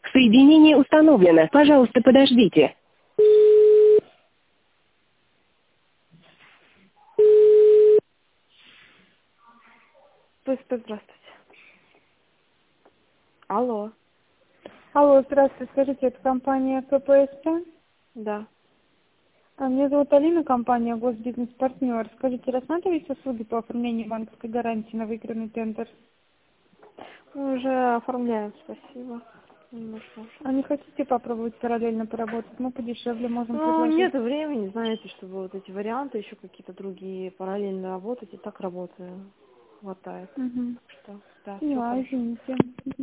Соединение установлено. Пожалуйста, подождите. Здравствуйте. Алло. Алло, здравствуйте, скажите, это компания КПСП? Да. Меня зовут Алина, компания Госбизнес-партнер. Скажите, рассматриваете услуги по оформлению банковской гарантии на выигранный тендер? Мы уже оформляем, спасибо. А не хотите попробовать параллельно поработать? Мы подешевле можем Ну, предложить. нет времени, знаете, чтобы вот эти варианты, еще какие-то другие, параллельно работать, и так работаю. Хватает. Угу. Так что, да, все Поняла, хорошо. извините.